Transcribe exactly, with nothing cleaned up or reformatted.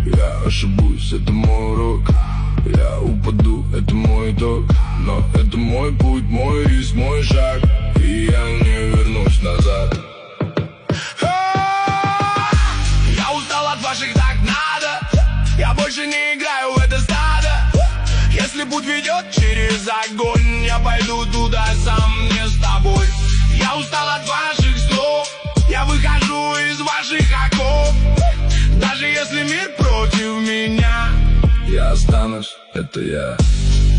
Я ошибусь, это мой урок. Я упаду, это мой итог. Но это мой путь, мой риск, мой шаг, и я не вернусь назад. Я устал от ваших «так надо». Я больше не играю в это стадо. Если путь ведет через огонь, я пойду туда сам, не с тобой. Я устал от ваших слов. Я выхожу из ваших оков. Даже если мир против меня, Я останусь, это я.